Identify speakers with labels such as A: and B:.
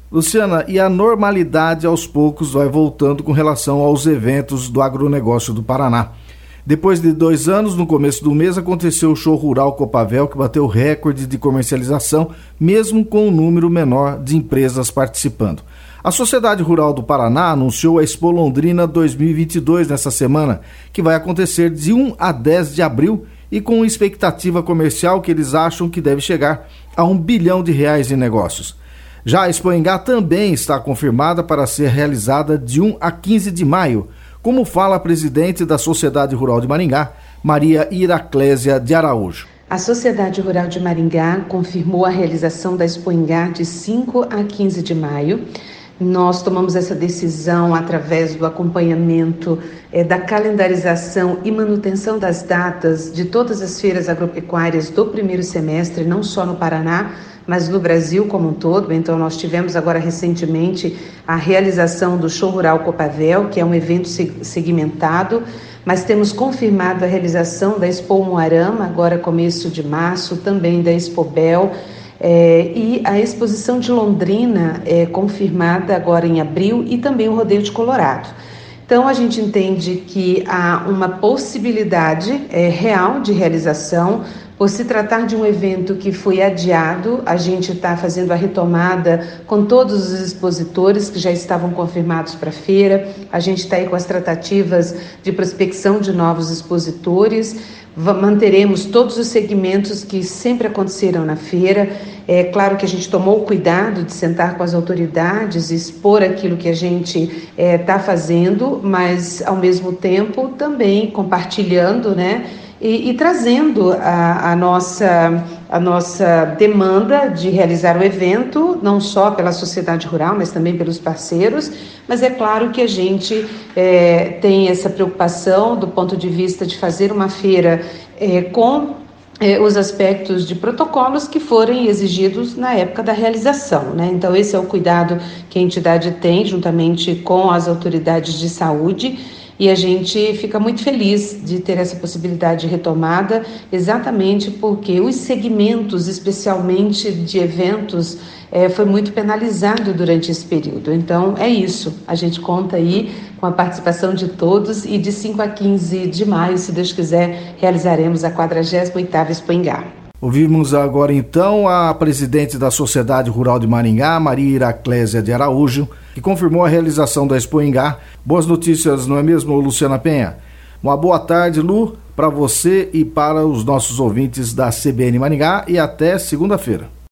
A: Luciana, e a normalidade aos poucos vai voltando com relação aos eventos do agronegócio do Paraná. Depois de 2 anos, no começo do mês, aconteceu o Show Rural Copavel, que bateu recorde de comercialização, mesmo com um número menor de empresas participando. A Sociedade Rural do Paraná anunciou a Expo Londrina 2022 nessa semana, que vai acontecer de 1 a 10 de abril e com expectativa comercial que eles acham que deve chegar a R$1 bilhão em negócios. Já a Expo Engá também está confirmada para ser realizada de 1 a 15 de maio, como fala a presidente da Sociedade Rural de Maringá, Maria Iraclésia de Araújo.
B: A Sociedade Rural de Maringá confirmou a realização da Expo Engá de 5 a 15 de maio. Nós tomamos essa decisão através do acompanhamento da calendarização e manutenção das datas de todas as feiras agropecuárias do primeiro semestre, não só no Paraná, mas no Brasil como um todo. Então, nós tivemos agora recentemente a realização do Show Rural Copavel, que é um evento segmentado, mas temos confirmado a realização da Expo Umuarama, agora começo de março, também da Expo Bel, e a exposição de Londrina é confirmada agora em abril e também o Rodeio de Colorado. Então, a gente entende que há uma possibilidade real de realização. Por se tratar de um evento que foi adiado, a gente está fazendo a retomada com todos os expositores que já estavam confirmados para a feira. A gente está aí com as tratativas de prospecção de novos expositores. Manteremos todos os segmentos que sempre aconteceram na feira. É claro que a gente tomou o cuidado de sentar com as autoridades e expor aquilo que a gente está fazendo, mas ao mesmo tempo também compartilhando, né? E trazendo a nossa demanda de realizar o evento, não só pela sociedade rural, mas também pelos parceiros. Mas é claro que a gente tem essa preocupação do ponto de vista de fazer uma feira com os aspectos de protocolos que forem exigidos na época da realização, né? Então, esse é o cuidado que a entidade tem, juntamente com as autoridades de saúde. E a gente fica muito feliz de ter essa possibilidade de retomada, exatamente porque os segmentos, especialmente de eventos, foi muito penalizado durante esse período. Então, é isso. A gente conta aí com a participação de todos e de 5 a 15 de maio, se Deus quiser, realizaremos a 48ª Expo Engá.
A: Ouvimos agora então a presidente da Sociedade Rural de Maringá, Maria Iraclésia de Araújo, que confirmou a realização da Expo Engá. Boas notícias, não é mesmo, Luciana Penha? Uma boa tarde, Lu, para você e para os nossos ouvintes da CBN Maringá e até segunda-feira.